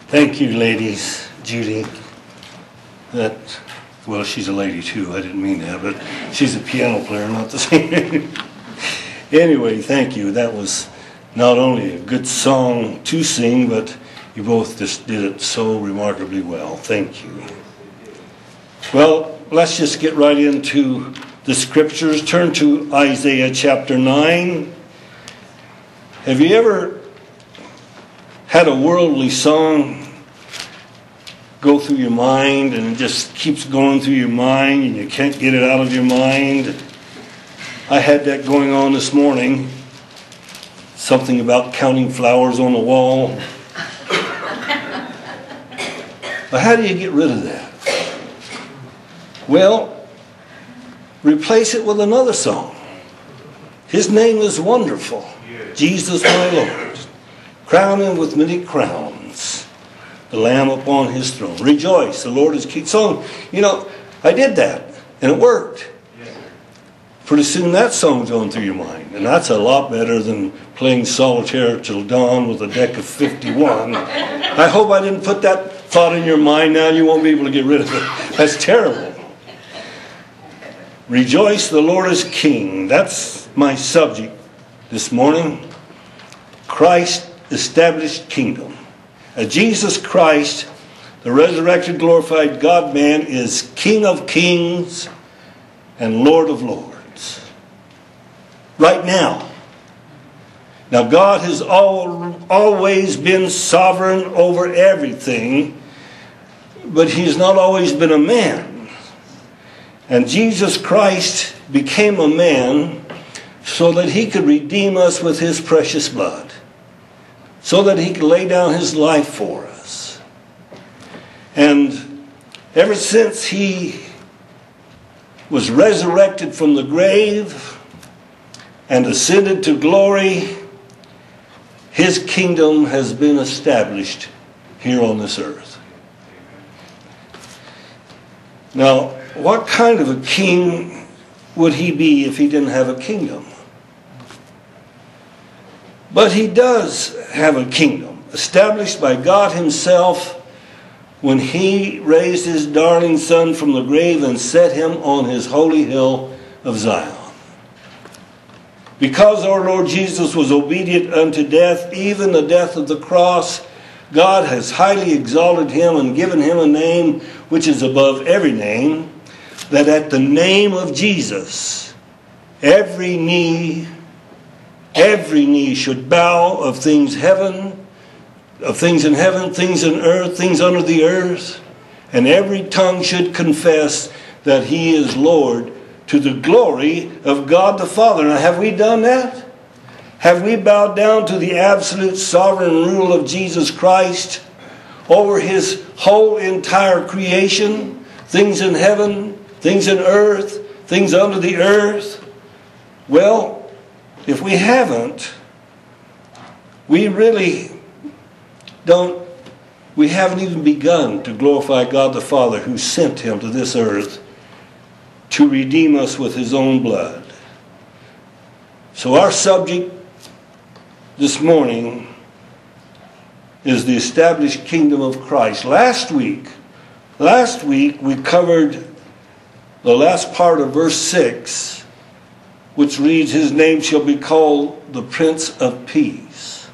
Thank you, ladies. Judy. Well, she's a lady too. I didn't mean that, but she's a piano player, not the same. Anyway, thank you. That was not only a good song to sing, but you both just did it so remarkably well. Thank you. Well, let's just get right into the scriptures. Turn to Isaiah chapter 9. Have you ever had a worldly song go through your mind and it just keeps going through your mind and you can't get it out of your mind? I had that going on this morning. Something about counting flowers on the wall. But how do you get rid of that? Well, replace it with another song. His name is Wonderful. Jesus my Lord. Crown him with many crowns. The Lamb upon his throne. Rejoice, the Lord is king. So, I did that, and it worked. Pretty soon that song's going through your mind. And that's a lot better than playing solitaire till dawn with a deck of 51. I hope I didn't put that thought in your mind. Now you won't be able to get rid of it. That's terrible. Rejoice, the Lord is king. That's my subject this morning. Christ established kingdom. Jesus Christ, the resurrected, glorified God-man, is King of kings and Lord of lords. Right now. Now, God has always been sovereign over everything, but He's not always been a man. And Jesus Christ became a man so that He could redeem us with His precious blood, so that He could lay down His life for us. And ever since He was resurrected from the grave and ascended to glory, His kingdom has been established here on this earth. Now, what kind of a king would He be if He didn't have a kingdom? But He does have a kingdom established by God Himself when He raised His darling Son from the grave and set Him on His holy hill of Zion. Because our Lord Jesus was obedient unto death, even the death of the cross, God has highly exalted Him and given Him a name which is above every name, that at the name of Jesus, every knee should bow, of things in heaven, things in earth, things under the earth, and every tongue should confess that He is Lord, to the glory of God the Father. Now, have we done that? Have we bowed down to the absolute sovereign rule of Jesus Christ over His whole entire creation? Things in heaven, things in earth, things under the earth? Well, if we haven't, we haven't even begun to glorify God the Father, who sent Him to this earth to redeem us with His own blood. So our subject this morning is the established kingdom of Christ. Last week we covered the last part of verse 6, which reads, His name shall be called the Prince of Peace.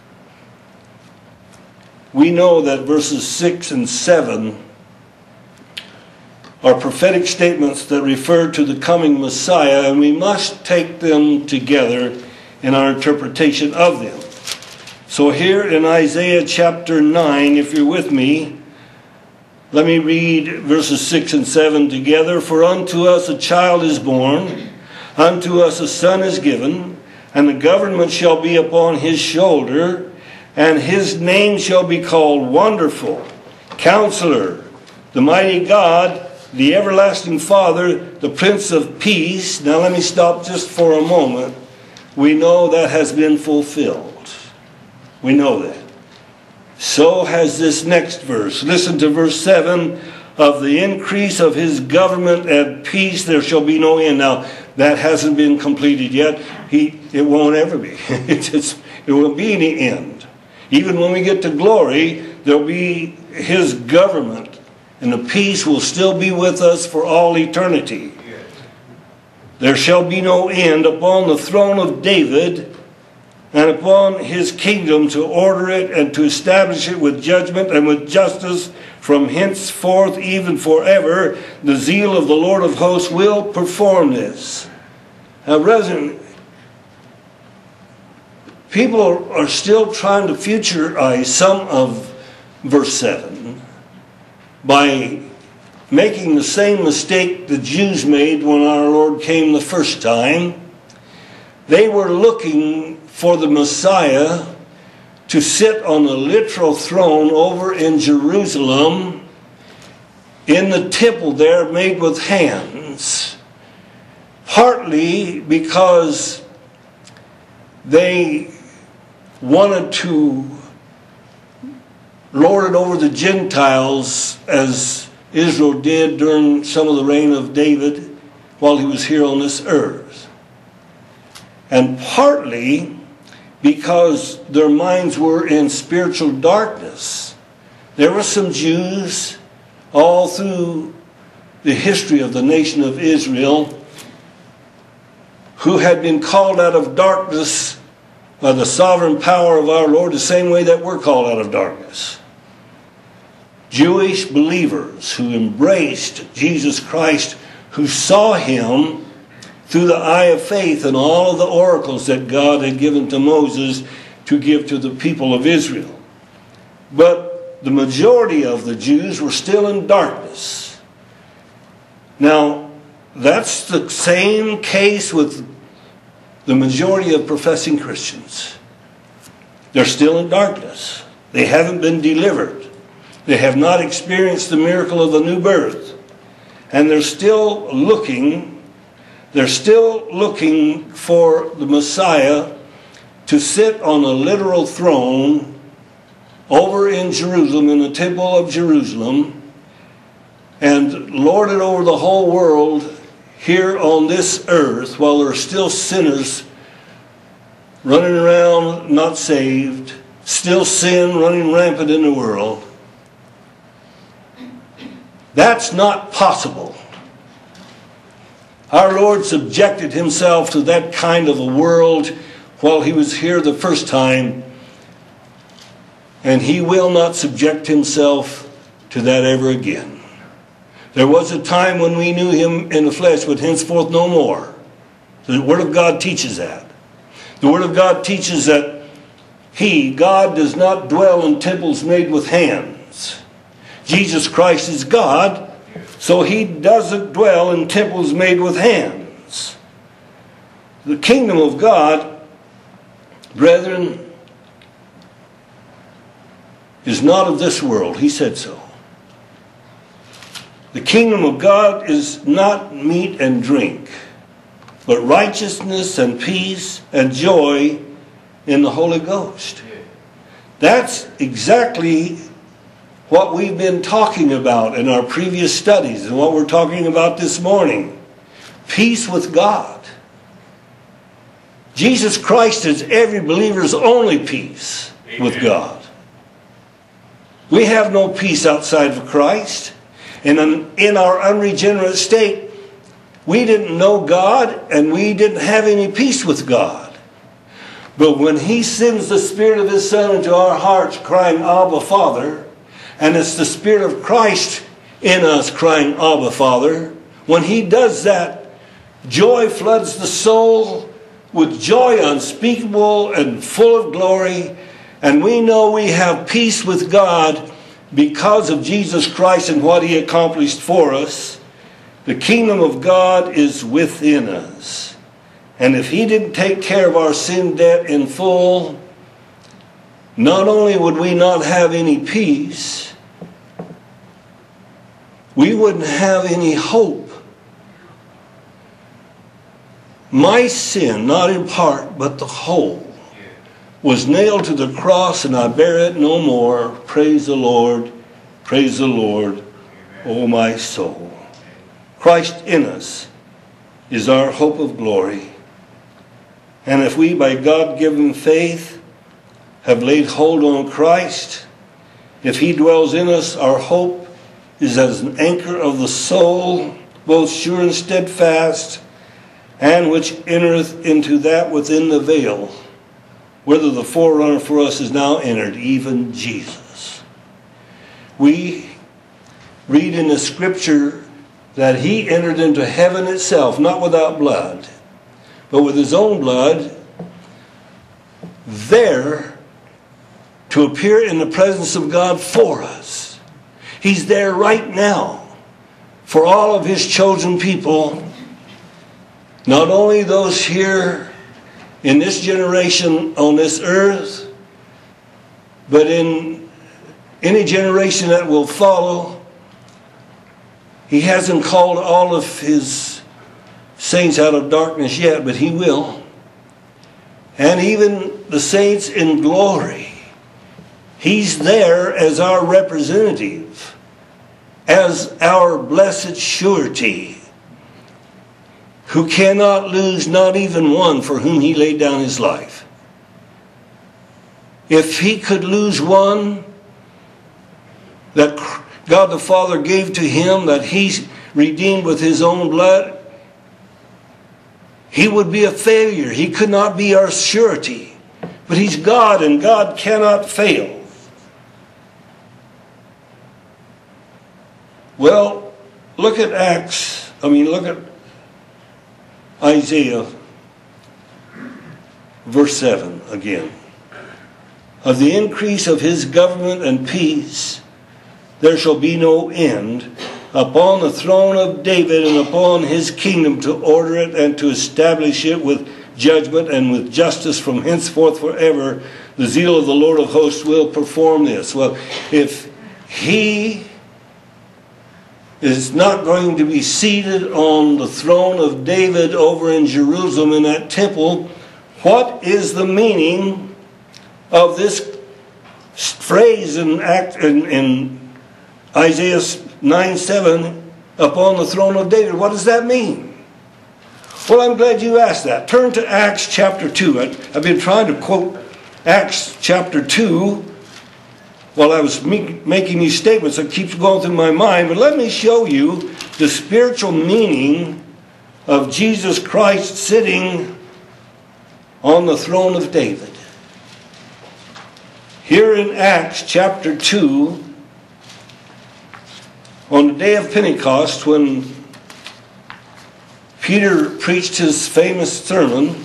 We know that verses 6 and 7 are prophetic statements that refer to the coming Messiah, and we must take them together in our interpretation of them. So here in Isaiah chapter 9, if you're with me, let me read verses 6 and 7 together. For unto us a child is born, unto us a son is given, and the government shall be upon His shoulder, and His name shall be called Wonderful, Counselor, the Mighty God, the Everlasting Father, the Prince of Peace. Now let me stop just for a moment. We know that has been fulfilled. We know that. So has this next verse. Listen to verse 7. Of the increase of His government and peace there shall be no end. Now, that hasn't been completed yet. It won't ever be. It won't be any end. Even when we get to glory, there'll be his government, and the peace will still be with us for all eternity. There shall be no end upon the throne of David and upon his kingdom, to order it and to establish it with judgment and with justice from henceforth even forever. The zeal of the Lord of hosts will perform this. Now, brethren, people are still trying to futurize some of verse 7 by making the same mistake the Jews made when our Lord came the first time. They were looking for the Messiah to sit on a literal throne over in Jerusalem, in the temple there made with hands, partly because they wanted to lord it over the Gentiles as Israel did during some of the reign of David while he was here on this earth. And partly because their minds were in spiritual darkness. There were some Jews all through the history of the nation of Israel who had been called out of darkness by the sovereign power of our Lord, the same way that we're called out of darkness. Jewish believers who embraced Jesus Christ, who saw him through the eye of faith and all of the oracles that God had given to Moses to give to the people of Israel. But the majority of the Jews were still in darkness. Now, that's the same case with the majority of professing Christians. They're still in darkness. They haven't been delivered. They have not experienced the miracle of the new birth. And they're still looking for the Messiah to sit on a literal throne over in Jerusalem, in the temple of Jerusalem, and lord it over the whole world here on this earth, while there are still sinners running around not saved, still sin running rampant in the world. That's not possible. Our Lord subjected himself to that kind of a world while he was here the first time, and he will not subject himself to that ever again. There was a time when we knew him in the flesh, but henceforth no more. The Word of God teaches that. The Word of God teaches that God, does not dwell in temples made with hands. Jesus Christ is God, so he doesn't dwell in temples made with hands. The kingdom of God, brethren, is not of this world. He said so. The kingdom of God is not meat and drink, but righteousness and peace and joy in the Holy Ghost. That's exactly what we've been talking about in our previous studies and what we're talking about this morning. Peace with God. Jesus Christ is every believer's only peace with God. We have no peace outside of Christ. And in our unregenerate state, we didn't know God and we didn't have any peace with God. But when he sends the Spirit of his Son into our hearts crying, Abba, Father, and it's the Spirit of Christ in us crying, Abba, Father, when he does that, joy floods the soul with joy unspeakable and full of glory. And we know we have peace with God because of Jesus Christ and what he accomplished for us. The kingdom of God is within us. And if he didn't take care of our sin debt in full, not only would we not have any peace, we wouldn't have any hope. My sin, not in part, but the whole, was nailed to the cross, and I bear it no more. Praise the Lord, O my soul. Christ in us is our hope of glory. And if we, by God-given faith, have laid hold on Christ, If he dwells in us, our hope is as an anchor of the soul, both sure and steadfast, and which entereth into that within the veil, whither the forerunner for us is now entered, even Jesus. We read in the scripture that he entered into heaven itself, not without blood, but with his own blood, there to appear in the presence of God for us. He's there right now for all of his chosen people, not only those here in this generation on this earth, but in any generation that will follow. He hasn't called all of his saints out of darkness yet, but he will. And even the saints in glory, he's there as our representative, as our blessed surety, who cannot lose not even one for whom he laid down his life. If he could lose one that God the Father gave to him, that he redeemed with his own blood, he would be a failure. He could not be our surety. But he's God, and God cannot fail. Well, look at look at Isaiah, verse 7 again. Of the increase of his government and peace, there shall be no end upon the throne of David and upon his kingdom, to order it and to establish it with judgment and with justice from henceforth forever. The zeal of the Lord of hosts will perform this. Well, if he is not going to be seated on the throne of David over in Jerusalem in that temple, what is the meaning of this phrase in Isaiah 9:7, upon the throne of David? What does that mean? Well, I'm glad you asked that. Turn to Acts chapter 2. I've been trying to quote Acts chapter 2 while I was making these statements. It keeps going through my mind. But let me show you the spiritual meaning of Jesus Christ sitting on the throne of David. Here in Acts chapter 2, on the day of Pentecost, when Peter preached his famous sermon,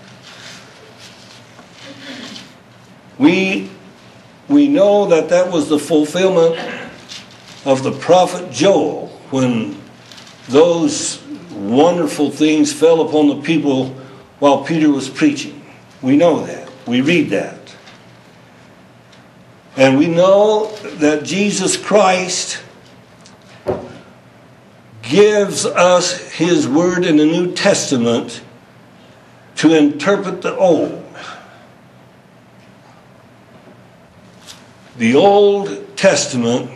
we know that was the fulfillment of the prophet Joel, when those wonderful things fell upon the people while Peter was preaching. We know that. We read that. And we know that Jesus Christ gives us his word in the New Testament to interpret the Old. The Old Testament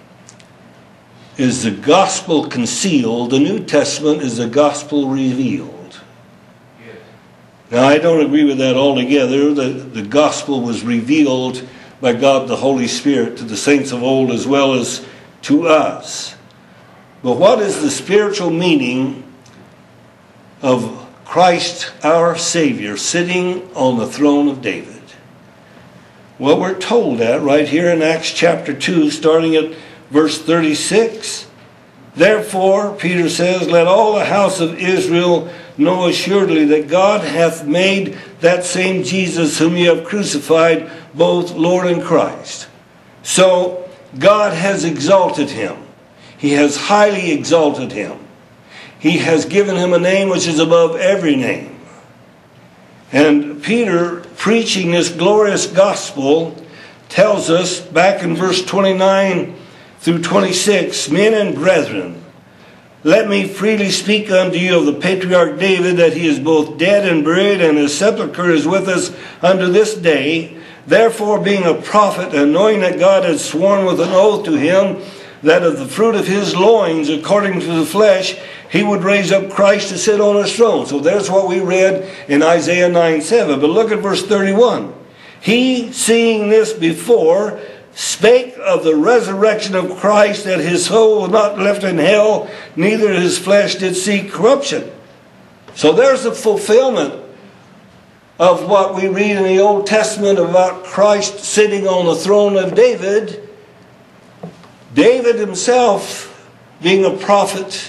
is the gospel concealed. The New Testament is the gospel revealed. Now, I don't agree with that altogether. The gospel was revealed by God the Holy Spirit to the saints of old as well as to us. But what is the spiritual meaning of Christ our Savior sitting on the throne of David? Well, we're told that right here in Acts chapter 2, starting at verse 36. Therefore, Peter says, let all the house of Israel know assuredly that God hath made that same Jesus whom ye have crucified both Lord and Christ. So God has exalted him. He has highly exalted him. He has given him a name which is above every name. And Peter, preaching this glorious gospel, tells us back in verse 29 through 26, men and brethren, let me freely speak unto you of the patriarch David, that he is both dead and buried, and his sepulchre is with us unto this day. Therefore, being a prophet, and knowing that God had sworn with an oath to him, that of the fruit of his loins, according to the flesh, he would raise up Christ to sit on his throne. So there's what we read in Isaiah 9:7. But look at verse 31. He, seeing this before, spake of the resurrection of Christ, that his soul was not left in hell, neither his flesh did see corruption. So there's the fulfillment of what we read in the Old Testament about Christ sitting on the throne of David. David himself, being a prophet,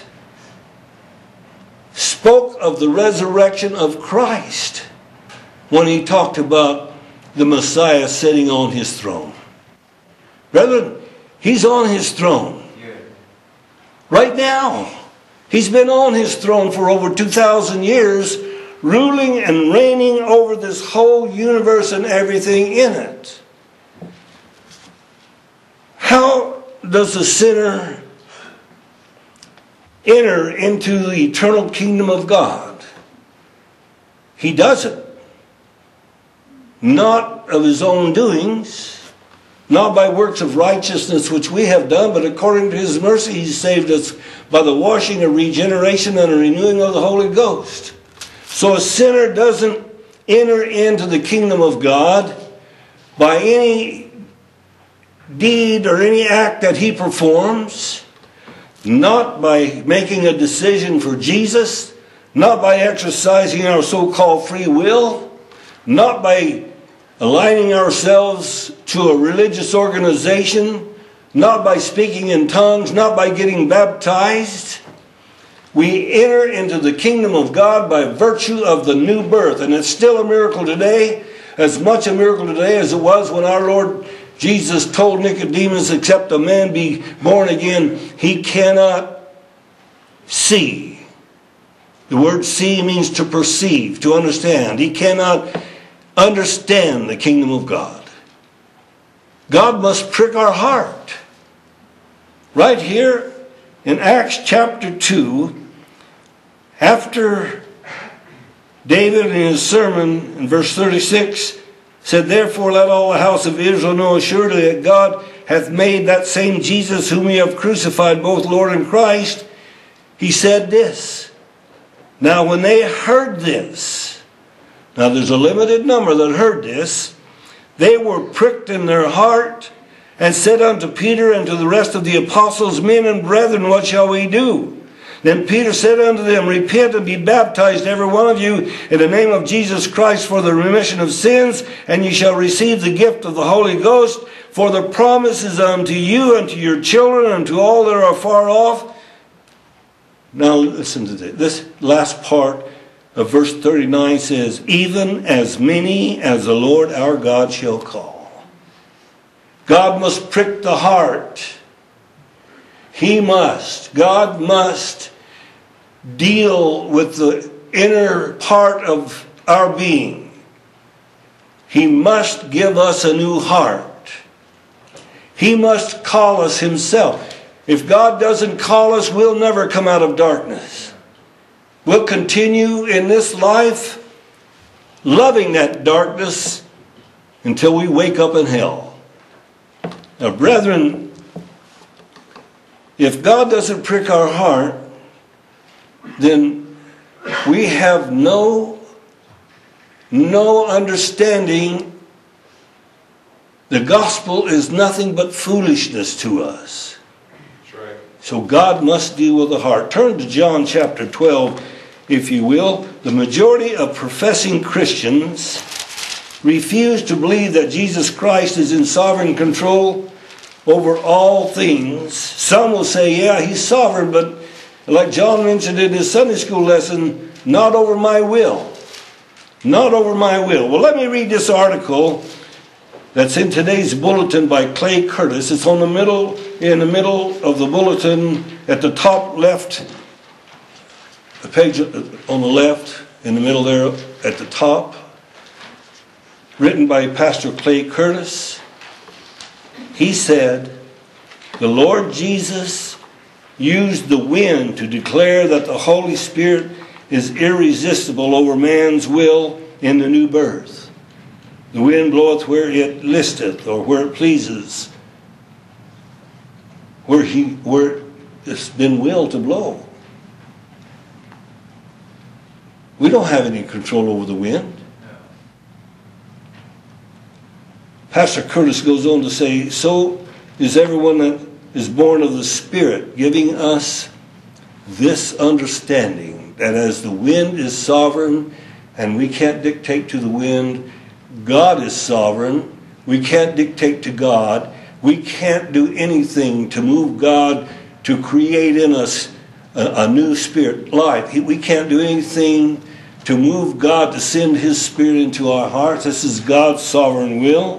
spoke of the resurrection of Christ when he talked about the Messiah sitting on his throne. Brethren, he's on his throne. Right now. He's been on his throne for over 2,000 years, ruling and reigning over this whole universe and everything in it. How does a sinner enter into the eternal kingdom of God? He doesn't. Not of his own doings, not by works of righteousness which we have done, but according to his mercy he saved us by the washing of regeneration and the renewing of the Holy Ghost. So a sinner doesn't enter into the kingdom of God by any deed or any act that he performs, not by making a decision for Jesus, not by exercising our so-called free will, not by aligning ourselves to a religious organization, not by speaking in tongues, not by getting baptized. We enter into the kingdom of God by virtue of the new birth. And it's still a miracle today, as much a miracle today as it was when our Lord Jesus told Nicodemus, except a man be born again, he cannot see. The word see means to perceive, to understand. He cannot understand the kingdom of God. God must prick our heart. Right here in Acts chapter 2, after David in his sermon in verse 36 said, "Therefore let all the house of Israel know assuredly that God hath made that same Jesus whom ye have crucified, both Lord and Christ," he said this. Now when they heard this, now there's a limited number that heard this, they were pricked in their heart and said unto Peter and to the rest of the apostles, "Men and brethren, what shall we do?" Then Peter said unto them, "Repent and be baptized, every one of you, in the name of Jesus Christ for the remission of sins, and ye shall receive the gift of the Holy Ghost. For the promise is unto you and to your children and to all that are afar off." Now listen to this. This last part of verse 39 says, "Even as many as the Lord our God shall call." God must prick the heart. God must deal with the inner part of our being. He must give us a new heart. He must call us himself. If God doesn't call us, we'll never come out of darkness. We'll continue in this life loving that darkness until we wake up in hell. Now, brethren, if God doesn't prick our heart, then we have no understanding. The gospel is nothing but foolishness to us. That's right. So God must deal with the heart. Turn to John chapter 12, if you will. The majority of professing Christians refuse to believe that Jesus Christ is in sovereign control over all things. Some will say, yeah, he's sovereign, but like John mentioned in his Sunday school lesson, not over my will. Not over my will. Well, let me read this article that's in today's bulletin by Clay Curtis. It's in the middle of the bulletin at the top left, the page on the left, in the middle there at the top, written by Pastor Clay Curtis. He said, "The Lord Jesus used the wind to declare that the Holy Spirit is irresistible over man's will in the new birth. The wind bloweth where it listeth, or where it pleases, where it's been willed to blow." We don't have any control over the wind. Pastor Curtis goes on to say, so is everyone that is born of the Spirit, giving us this understanding that as the wind is sovereign and we can't dictate to the wind, God is sovereign. We can't dictate to God. We can't do anything to move God to create in us a new spirit life. We can't do anything to move God to send His Spirit into our hearts. This is God's sovereign will.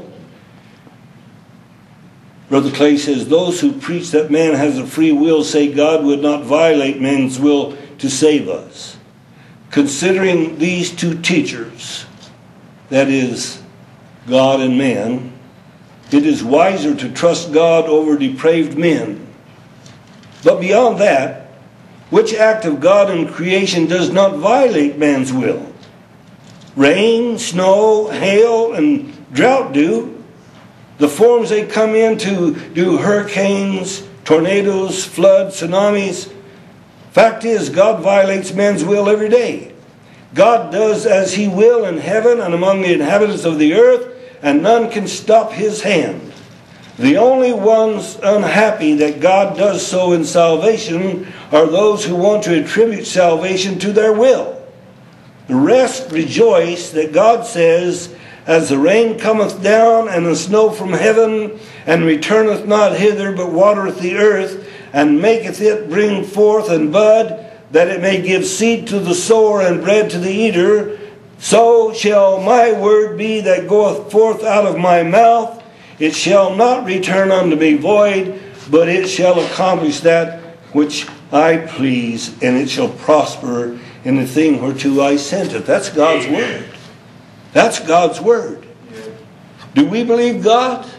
Brother Clay says, those who preach that man has a free will say God would not violate man's will to save us. Considering these two teachers, that is, God and man, it is wiser to trust God over depraved men. But beyond that, which act of God in creation does not violate man's will? Rain, snow, hail, and drought do. The forms they come in to do hurricanes, tornadoes, floods, tsunamis. Fact is, God violates man's will every day. God does as He will in heaven and among the inhabitants of the earth, and none can stop His hand. The only ones unhappy that God does so in salvation are those who want to attribute salvation to their will. The rest rejoice that God says, as the rain cometh down and the snow from heaven, and returneth not hither, but watereth the earth, and maketh it bring forth and bud, that it may give seed to the sower and bread to the eater, so shall my word be that goeth forth out of my mouth. It shall not return unto me void, but it shall accomplish that which I please, and it shall prosper in the thing whereto I sent it. That's God's word. That's God's word. Do we believe God?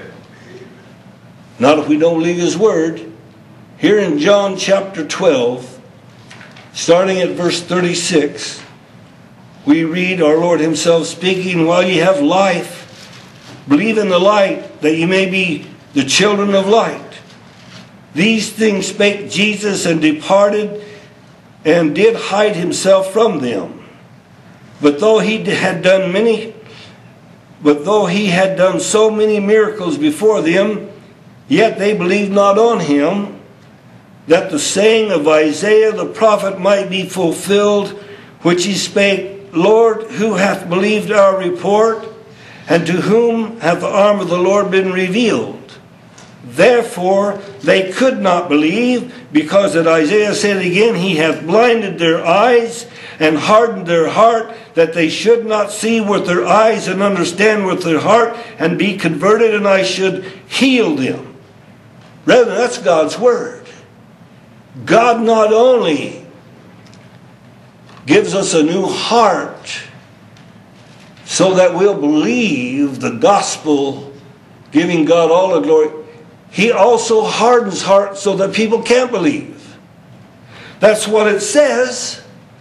Not if we don't believe His word. Here in John chapter 12, starting at verse 36, we read our Lord Himself speaking, while ye have life, believe in the light, that ye may be the children of light. These things spake Jesus, and departed, and did hide Himself from them. But though He had done so many miracles before them, yet they believed not on Him, that the saying of Isaiah the prophet might be fulfilled, which he spake, Lord, who hath believed our report? And to whom hath the arm of the Lord been revealed? Therefore they could not believe, because that Isaiah said again, He hath blinded their eyes and hardened their heart, that they should not see with their eyes and understand with their heart and be converted, and I should heal them. Brethren, that's God's word. God not only gives us a new heart so that we'll believe the gospel, giving God all the glory, He also hardens hearts so that people can't believe. That's what it says.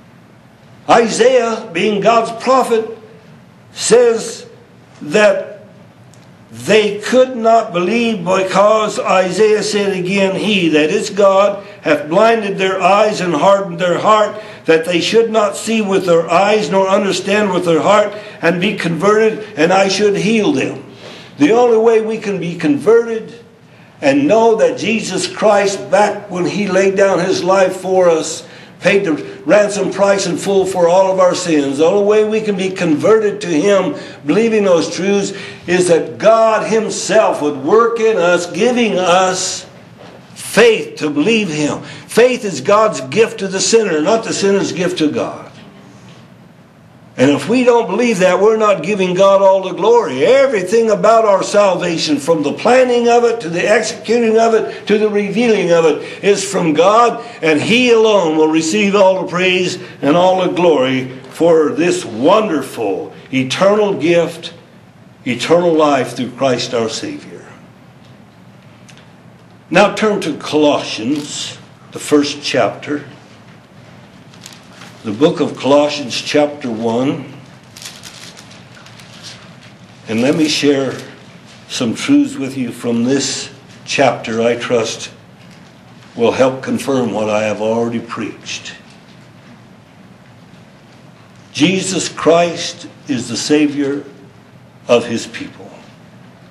Isaiah, being God's prophet, says that they could not believe, because Isaiah said again, He, that is God, hath blinded their eyes and hardened their heart, that they should not see with their eyes, nor understand with their heart, and be converted, and I should heal them. The only way we can be converted and know that Jesus Christ, back when He laid down His life for us, paid the ransom price in full for all of our sins. The only way we can be converted to Him, believing those truths, is that God Himself would work in us, giving us faith to believe Him. Faith is God's gift to the sinner, not the sinner's gift to God. And if we don't believe that, we're not giving God all the glory. Everything about our salvation, from the planning of it to the executing of it to the revealing of it, is from God, and He alone will receive all the praise and all the glory for this wonderful, eternal gift, eternal life through Christ our Savior. Now turn to Colossians, the first chapter. The book of Colossians chapter 1. And let me share some truths with you from this chapter I trust will help confirm what I have already preached. Jesus Christ is the Savior of His people.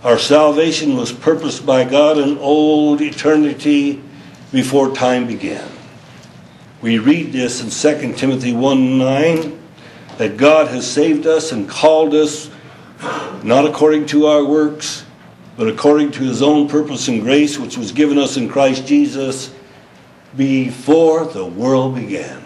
Our salvation was purposed by God in old eternity before time began. We read this in 2 Timothy 1:9, that God has saved us and called us not according to our works, but according to his own purpose and grace, which was given us in Christ Jesus before the world began.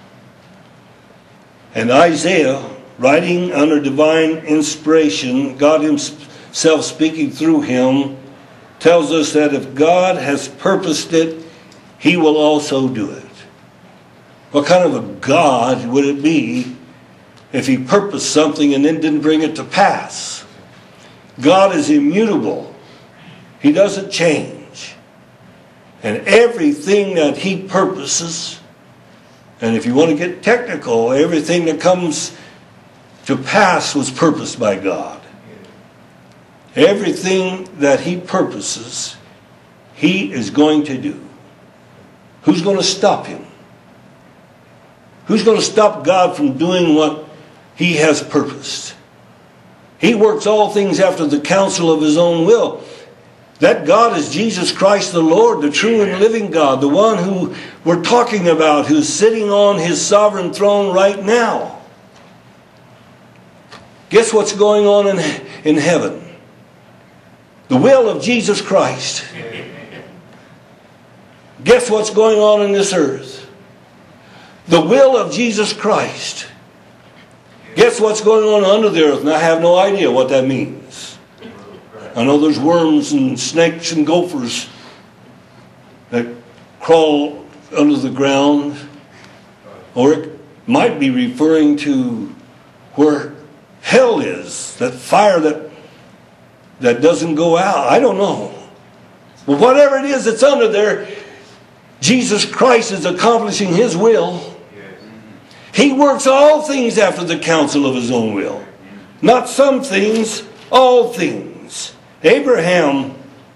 And Isaiah, writing under divine inspiration, God himself speaking through him, tells us that if God has purposed it, he will also do it. What kind of a God would it be if he purposed something and then didn't bring it to pass? God is immutable. He doesn't change. And everything that he purposes, and if you want to get technical, everything that comes to pass was purposed by God. Everything that he purposes, he is going to do. Who's going to stop him? Who's going to stop God from doing what he has purposed? He works all things after the counsel of his own will. That God is Jesus Christ the Lord, the true and living God, the one who we're talking about, who's sitting on his sovereign throne right now. Guess what's going on in heaven? The will of Jesus Christ. Guess what's going on in this earth? The will of Jesus Christ. Guess what's going on under the earth? And I have no idea what that means. I know there's worms and snakes and gophers that crawl under the ground. Or it might be referring to where hell is. That fire that doesn't go out. I don't know. But whatever it is that's under there, Jesus Christ is accomplishing his will. He works all things after the counsel of his own will. Not some things, all things. Abraham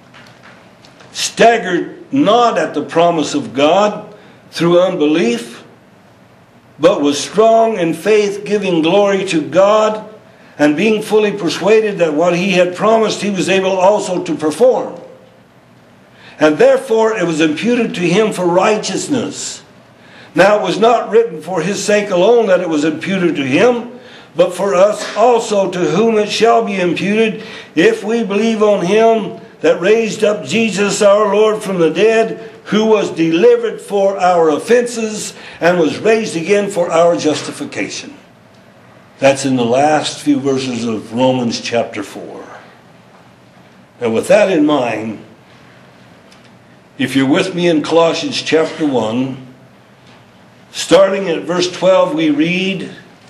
staggered not at the promise of God through unbelief, but was strong in faith, giving glory to God, and being fully persuaded that what he had promised he was able also to perform. And therefore it was imputed to him for righteousness. Now it was not written for his sake alone that it was imputed to him, but for us also, to whom it shall be imputed, if we believe on him that raised up Jesus our Lord from the dead, who was delivered for our offenses and was raised again for our justification. That's in the last few verses of Romans chapter 4. And with that in mind, if you're with me in Colossians chapter 1, starting at verse 12, we read,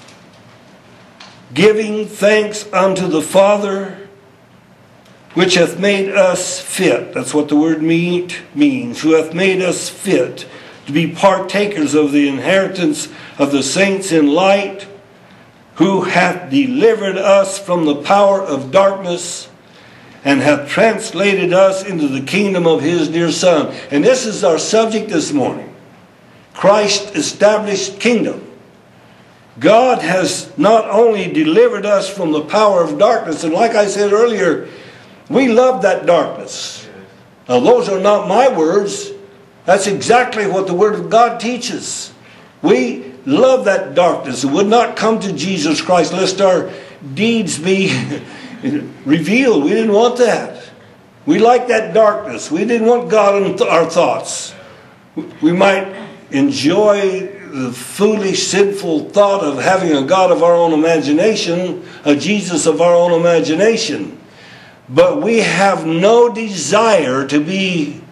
giving thanks unto the Father, which hath made us fit. That's what the word means. Who hath made us fit to be partakers of the inheritance of the saints in light, who hath delivered us from the power of darkness, and hath translated us into the kingdom of his dear Son. And this is our subject this morning. Christ established kingdom. God has not only delivered us from the power of darkness, and like I said earlier, we love that darkness. Now those are not my words. That's exactly what the Word of God teaches. We love that darkness. It would not come to Jesus Christ lest our deeds be revealed. We didn't want that. We like that darkness. We didn't want God in our thoughts. We might enjoy the foolish, sinful thought of having a God of our own imagination, a Jesus of our own imagination. But we have no desire to be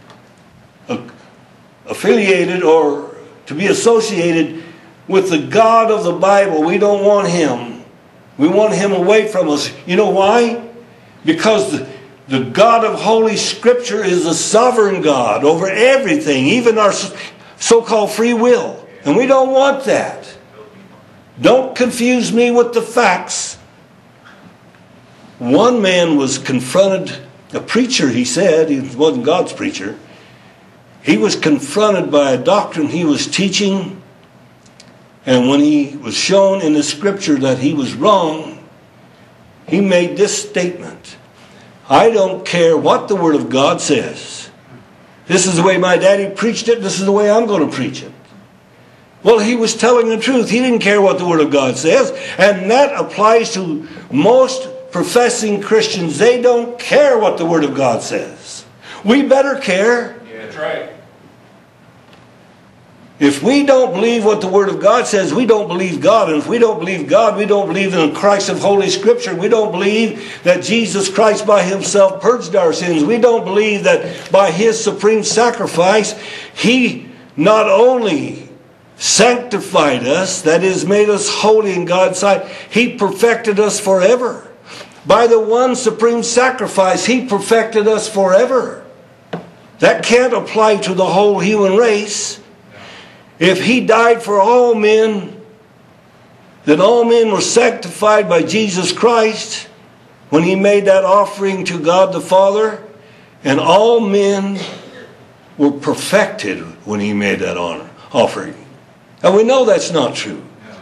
affiliated or to be associated with the God of the Bible. We don't want him. We want him away from us. You know why? Because the God of Holy Scripture is a sovereign God over everything, even our so-called free will. And we don't want that. Don't confuse me with the facts. One man was confronted, a preacher, he said, he wasn't God's preacher. He was confronted by a doctrine he was teaching, and when he was shown in the Scripture that he was wrong, he made this statement: I don't care what the Word of God says. This is the way my daddy preached it. This is the way I'm going to preach it. Well, he was telling the truth. He didn't care what the Word of God says. And that applies to most professing Christians. They don't care what the Word of God says. We better care. Yeah, that's right. If we don't believe what the Word of God says, we don't believe God. And if we don't believe God, we don't believe in Christ of Holy Scripture. We don't believe that Jesus Christ by Himself purged our sins. We don't believe that by His supreme sacrifice, He not only sanctified us, that is, made us holy in God's sight, He perfected us forever. By the one supreme sacrifice, He perfected us forever. That can't apply to the whole human race. If He died for all men, then all men were sanctified by Jesus Christ when He made that offering to God the Father, and all men were perfected when He made that offering. And we know that's not true.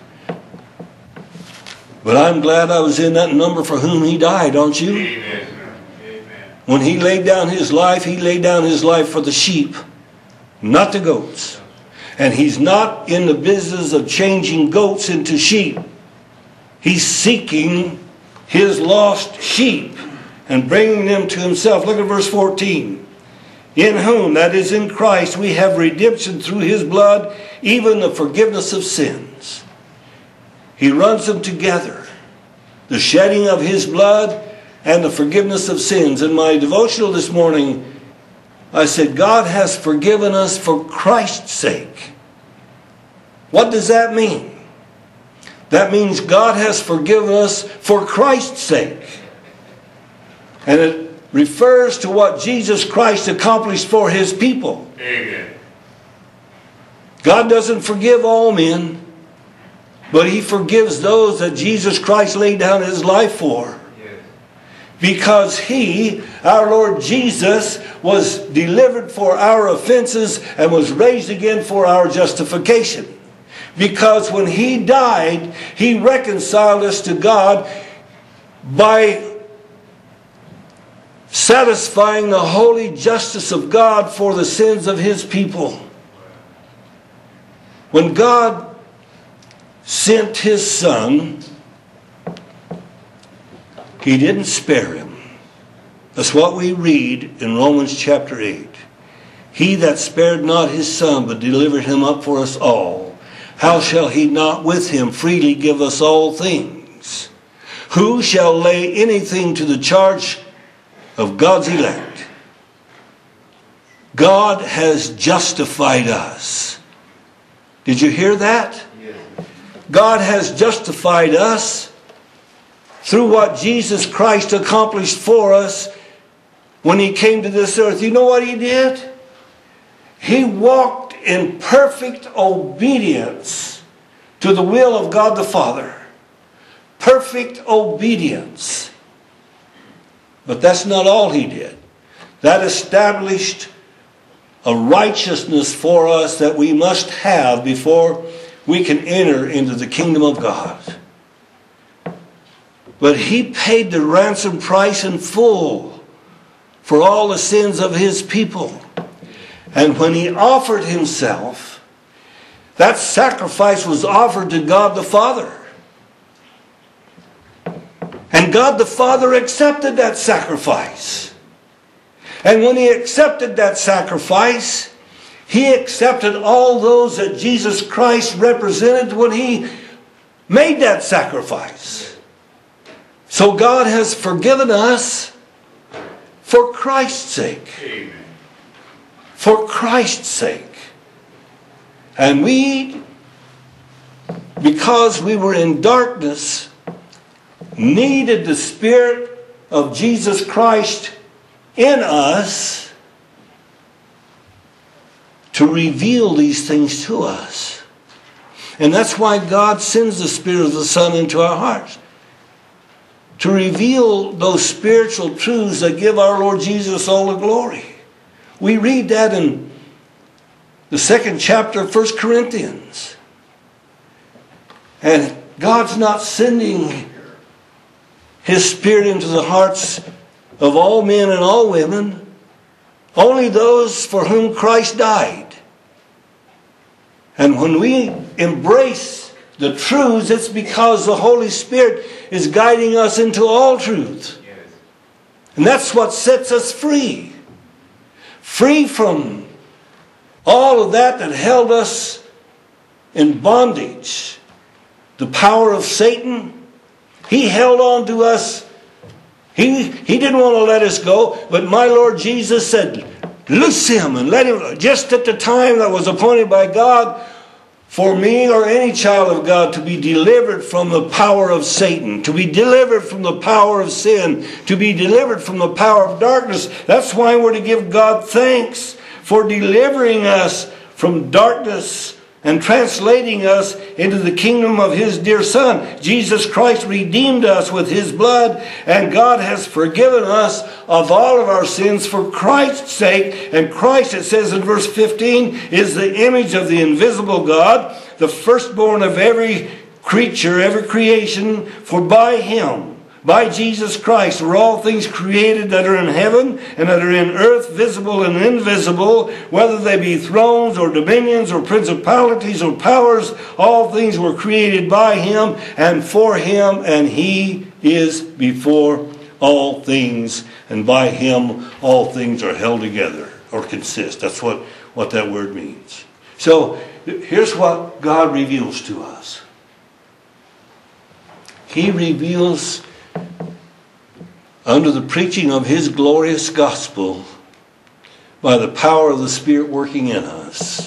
But I'm glad I was in that number for whom He died, aren't you? Amen. When He laid down His life, He laid down His life for the sheep, not the goats. And He's not in the business of changing goats into sheep. He's seeking His lost sheep and bringing them to Himself. Look at verse 14. In whom, that is in Christ, we have redemption through His blood, even the forgiveness of sins. He runs them together. The shedding of His blood and the forgiveness of sins. In my devotional this morning, I said, God has forgiven us for Christ's sake. What does that mean? That means God has forgiven us for Christ's sake. And it refers to what Jesus Christ accomplished for His people. Amen. God doesn't forgive all men, but He forgives those that Jesus Christ laid down His life for. Because He, our Lord Jesus, was delivered for our offenses and was raised again for our justification. Because when He died, He reconciled us to God by satisfying the holy justice of God for the sins of His people. When God sent His Son, He didn't spare Him. That's what we read in Romans chapter 8. He that spared not His Son, but delivered Him up for us all, how shall He not with Him freely give us all things? Who shall lay anything to the charge of God's elect? God has justified us. Did you hear that? Yes. God has justified us through what Jesus Christ accomplished for us when He came to this earth. You know what He did? He walked in perfect obedience to the will of God the Father. Perfect obedience. But that's not all He did. That established a righteousness for us that we must have before we can enter into the kingdom of God. But He paid the ransom price in full for all the sins of His people. And when He offered Himself, that sacrifice was offered to God the Father. And God the Father accepted that sacrifice. And when He accepted that sacrifice, He accepted all those that Jesus Christ represented when He made that sacrifice. So God has forgiven us for Christ's sake. Amen. For Christ's sake. And we, because we were in darkness, needed the Spirit of Jesus Christ in us to reveal these things to us. And that's why God sends the Spirit of the Son into our hearts, to reveal those spiritual truths that give our Lord Jesus all the glory. We read that in the 2nd chapter of 1 Corinthians. And God's not sending His Spirit into the hearts of all men and all women, only those for whom Christ died. And when we embrace the truths, it's because the Holy Spirit is guiding us into all truth. And that's what sets us free. Free from all of that held us in bondage. The power of Satan, he held on to us. He didn't want to let us go, but my Lord Jesus said, loose him and let him, just at the time that was appointed by God for me or any child of God to be delivered from the power of Satan, to be delivered from the power of sin, to be delivered from the power of darkness. That's why we're to give God thanks for delivering us from darkness and translating us into the kingdom of His dear Son. Jesus Christ redeemed us with His blood, and God has forgiven us of all of our sins for Christ's sake. And Christ, it says in verse 15, is the image of the invisible God, the firstborn of every creature, every creation, for by Him, by Jesus Christ, are all things created that are in heaven and that are in earth, visible and invisible, whether they be thrones or dominions or principalities or powers. All things were created by Him and for Him, and He is before all things, and by Him all things are held together or consist. That's what that word means. So here's what God reveals to us. He reveals under the preaching of His glorious gospel, by the power of the Spirit working in us,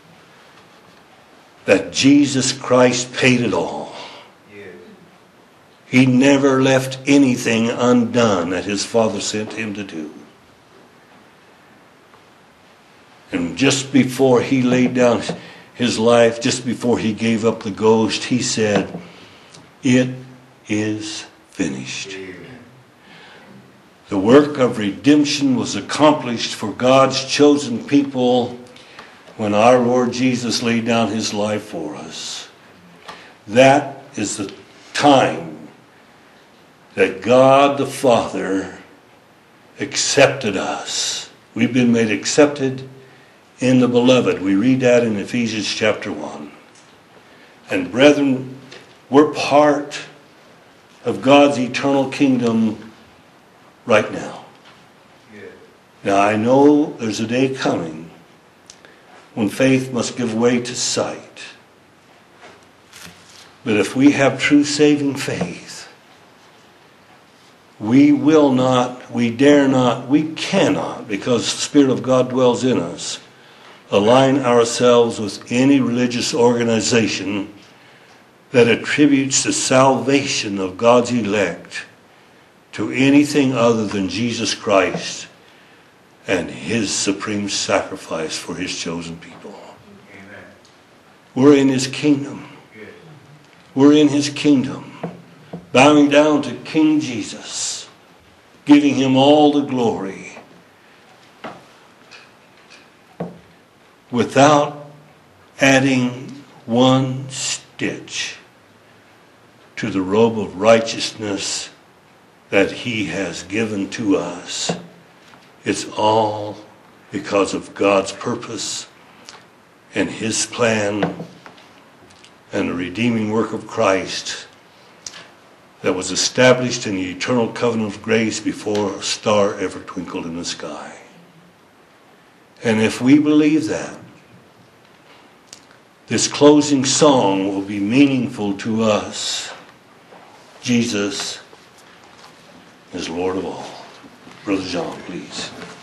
that Jesus Christ paid it all. Yes. He never left anything undone that His Father sent Him to do. And just before He laid down His life, just before He gave up the ghost, He said, "It is finished." The work of redemption was accomplished for God's chosen people when our Lord Jesus laid down His life for us. That is the time that God the Father accepted us. We've been made accepted in the Beloved. We read that in Ephesians chapter 1. And brethren, we're part of God's eternal kingdom right now. Now I know there's a day coming when faith must give way to sight. But if we have true saving faith, we will not, we dare not, we cannot, because the Spirit of God dwells in us, align ourselves with any religious organization that attributes the salvation of God's elect to anything other than Jesus Christ and His supreme sacrifice for His chosen people. Amen. We're in His kingdom. We're in His kingdom, bowing down to King Jesus, giving Him all the glory, without adding one stitch to the robe of righteousness that He has given to us. It's all because of God's purpose and His plan and the redeeming work of Christ that was established in the eternal covenant of grace before a star ever twinkled in the sky. And if we believe that, this closing song will be meaningful to us. Jesus is Lord of all. Brother John, please.